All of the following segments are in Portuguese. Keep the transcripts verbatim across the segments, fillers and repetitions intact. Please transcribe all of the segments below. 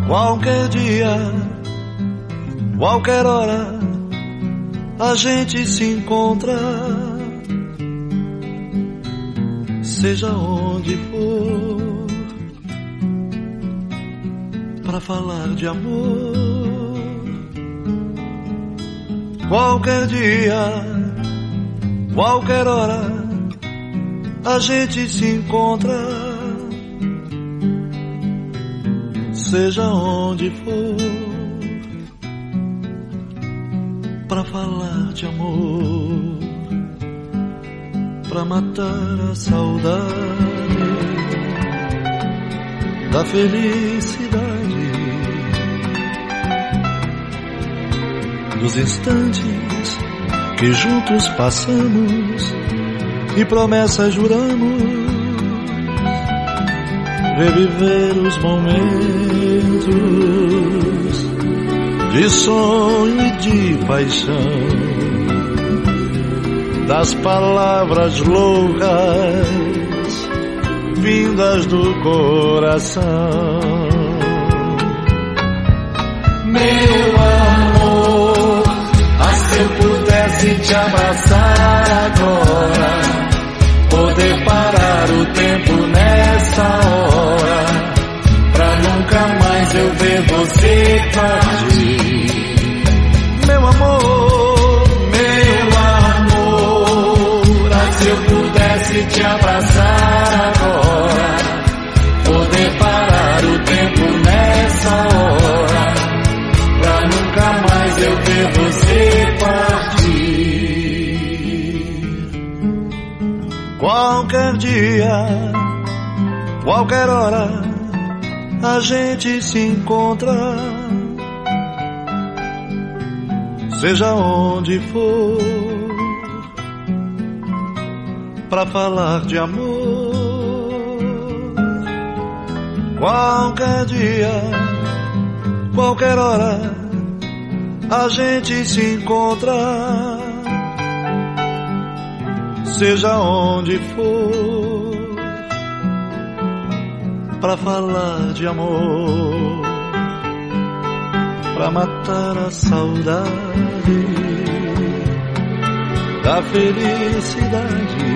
Qualquer dia, qualquer hora, a gente se encontra, seja onde for, pra falar de amor. Qualquer dia, qualquer hora, a gente se encontra, seja onde for, pra falar de amor, pra matar a saudade da felicidade, dos instantes que juntos passamos e promessas juramos, reviver os momentos de sonho e de paixão, das palavras loucas vindas do coração. Meu amor, ah, se eu pudesse te abraçar agora, poder parar o tempo nessa hora, pra nunca mais eu ver você partir. Meu amor, meu amor, ah, se eu pudesse te abraçar agora, poder parar o tempo nessa hora, pra nunca mais eu ver você partir. qualquer dia, qualquer hora, a gente se encontra, seja onde for, pra falar de amor. Qualquer dia, qualquer hora, a gente se encontra, seja onde for, pra falar de amor, pra matar a saudade da felicidade,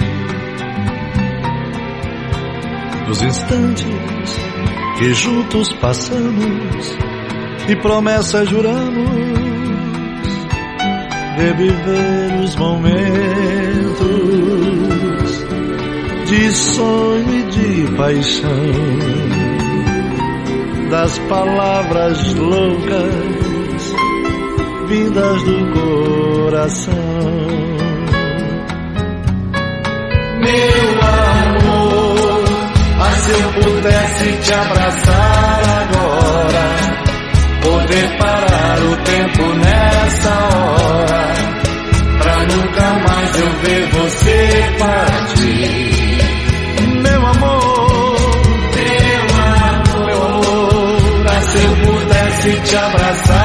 dos instantes que juntos passamos e promessas juramos, reviver os momentos de sonho e de paixão, das palavras loucas vindas do coração. Meu amor, ah, se eu pudesse te abraçar agora, poder parar o tempo nessa hora, pra nunca mais eu ver você partir. Meu amor, meu amor, meu amor, ah, se eu pudesse te abraçar